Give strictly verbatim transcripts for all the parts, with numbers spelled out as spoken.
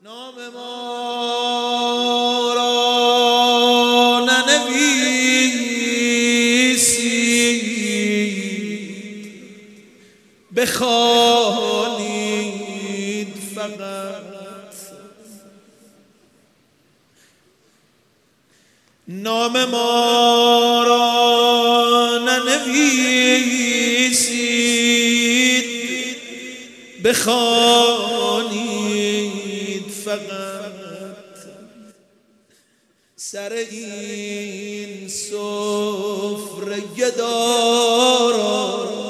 نام ما را ننویسید، بخوانید فقط. نام ما را ننویسید، بخوانید فقط. سر این سفره گدارا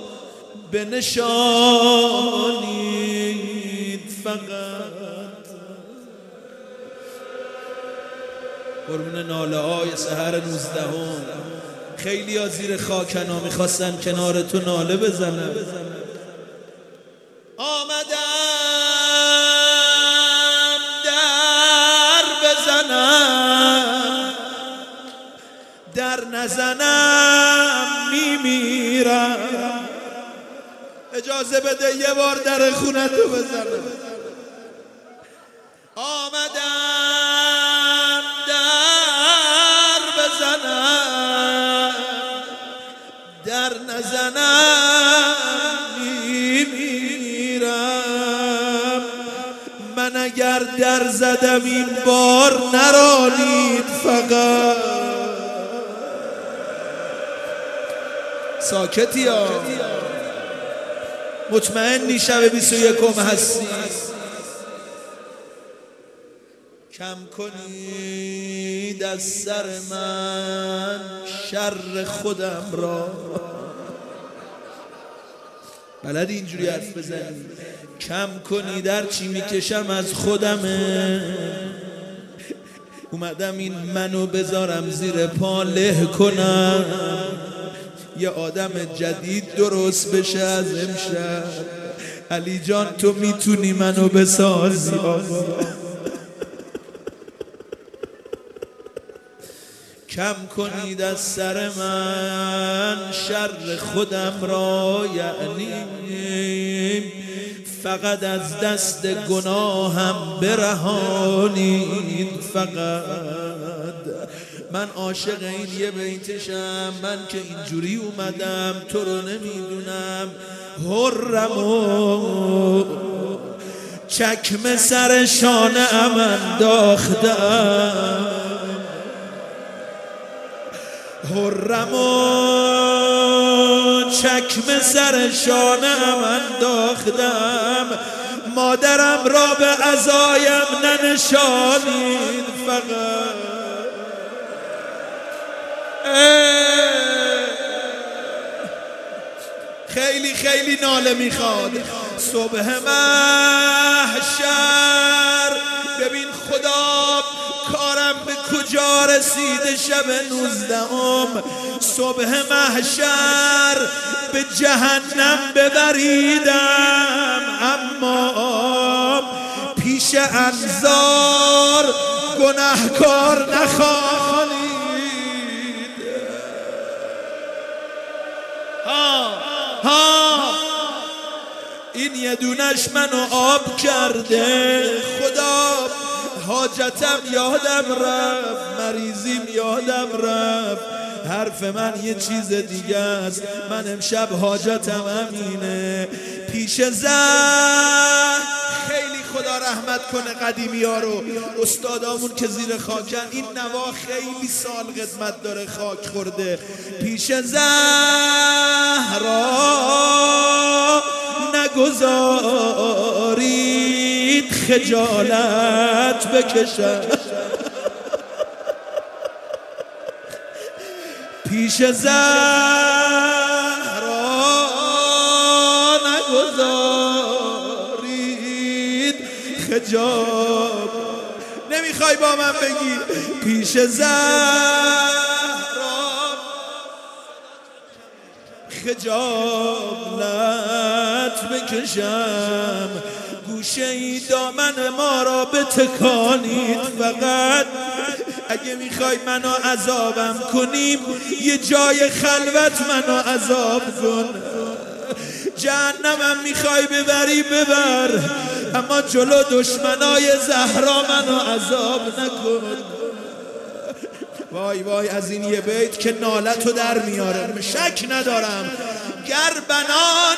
بنشانید فقط. قربون ناله های سحر نوزدهم. خیلی ها زیر خاکنا میخواستن کنار تو ناله بزنن. آمدم در بزنم، در نزنم میمیرم. اجازه بده یه بار در خونه تو بزنم. آمدم در بزنم، در نزنم میمیرم. من اگر در زدم این بار نرانید فقط. ساکتی ها، مطمئنی شب بیست و یکم هستی؟ کم کنید از سر من شر خودم را. بلدی اینجوری حرف بزنی؟ کم کنید در چی میکشم از خودمه. اومدم این منو بذارم زیر پا له کنم، یه آدم جدید درست بشه از امشب. علی جان تو میتونی منو بسازی. کم کنید از سر من شر خودم را، یعنی فقط از دست گناهم برهانید فقط. من عاشق این یه بیتشم، من که اینجوری اومدم تو رو نمیدونم. حرمو چکمه سر شانه ام انداختم، حرمو چکمه سر شانه ام انداختم. مادرم را به عزایم ننشانید فقط. خیلی خیلی ناله میخواد. صبح محشر ببین خدا کارم به کجا رسیده. شب نوزدهم صبح محشر به جهنم ببریدم، اما پیش انظار گناهکار نخوانید. ها ها این یه دونش منو آب کرده. خدا حاجتم یادم رفت، مریضیم یادم رفت. حرف من یه چیز دیگه است. من امشب حاجتم همینه. پیش زن خیلی خدا رحمت کنه قدیمی ها رو، استادامون که زیر خاکن. این نوا خیلی سال قدمت داره، خاک خورده. پیش زهرا نگذارید خجالت بکشم، پیش زهرا نگذارید خجاب. نمیخوای با من بگی؟ پیش زهرا خجالت بکشم. گوشه ای دامن ما را بتکانید فقط. اگه میخوای منو عذابم کنیم یه جای خلوت منو عذاب کن. جهنمم میخوای ببری ببر، اما جلو دشمنای زهرا منو عذاب نکن. وای وای از این یه بیت که نالتو در میاره. شک ندارم گر بنا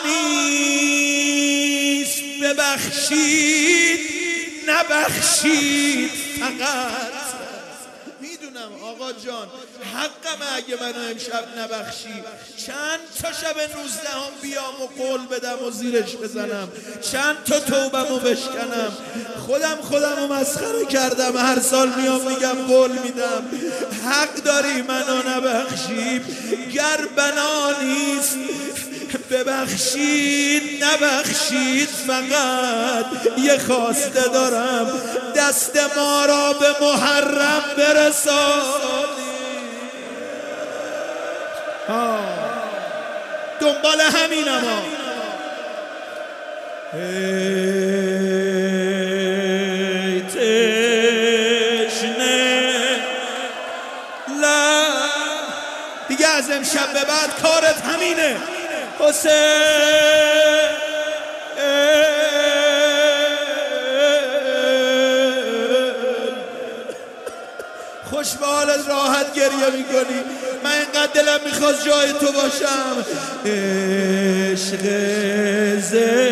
نیست ببخشید نبخشید فقط. میدونم آقا جان حقم اگه منو امشب نبخشی. چند تا شب نوزدهم بیام و قول بدم و زیرش بزنم، چند تا توبمو بشکنم. خودم خودمو مسخره کردم، هر سال میام میگم قول میدم. حق داری منو نبخشی. گر بنا نیست ببخشید نبخشید فقط یه خواسته دارم، دست ما را به محرم برسانی. دنبال همینم ها. ای تشنه لا دیگه از امشب به بعد کارت همینه حسین. خوش به حالت راحت گریه میکنی. من اینقدر دلم میخواست جای تو باشم. عشق